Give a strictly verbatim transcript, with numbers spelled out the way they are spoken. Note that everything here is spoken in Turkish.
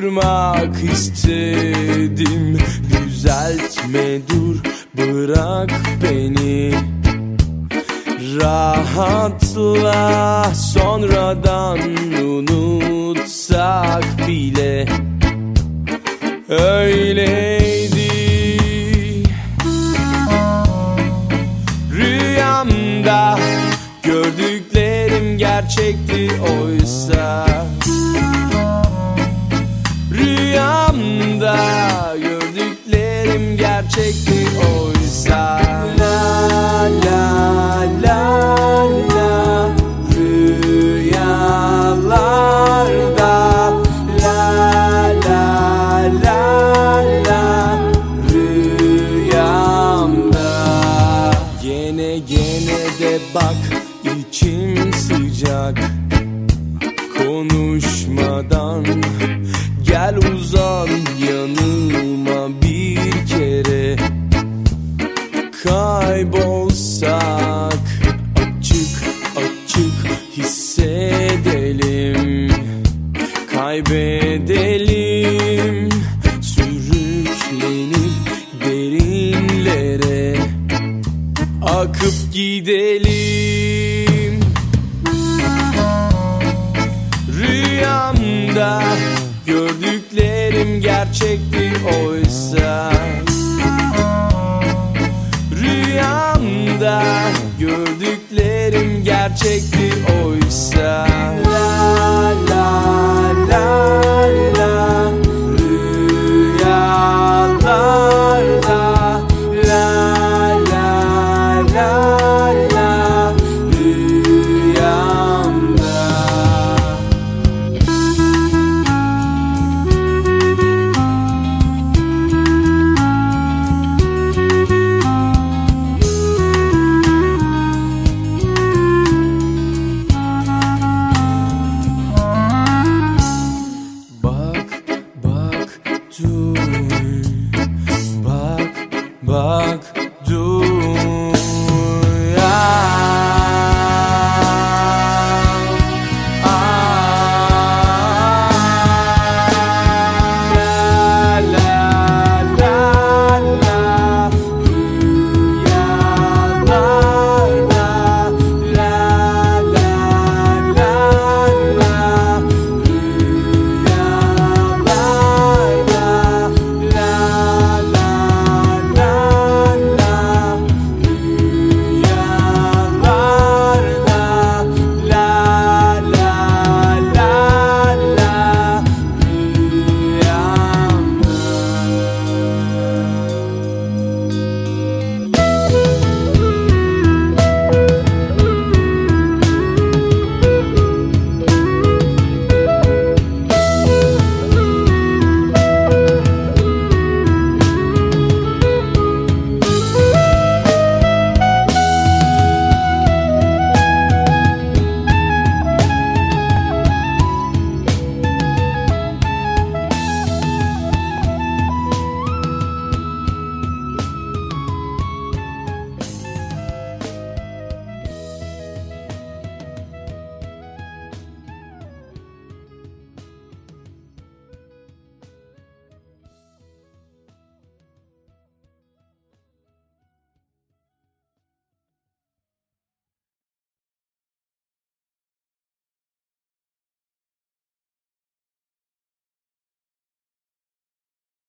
durmak istedim. Düzeltme, dur, bırak beni. Rahatla, sonradan unutsak bile öyleydi. Rüyamda gördüklerim gerçekti oysa. Rüyamda gördüklerim gerçekti oysa. La la la la, rüyalarda. La la la la, rüyamda. Gene gene de bak, içim sıcak. Konuşmadan gel uzan yanıma bir kere. Kaybolsak açık açık hissedelim. Kaybedelim, sürüklenip derinlere akıp gidelim. Rüyamda gördüklerim gerçekti oysa. Rüyamda gördüklerim gerçekti oysa. La la la la, rüyalarda. La la la la, rüyamda. Bak bak dur.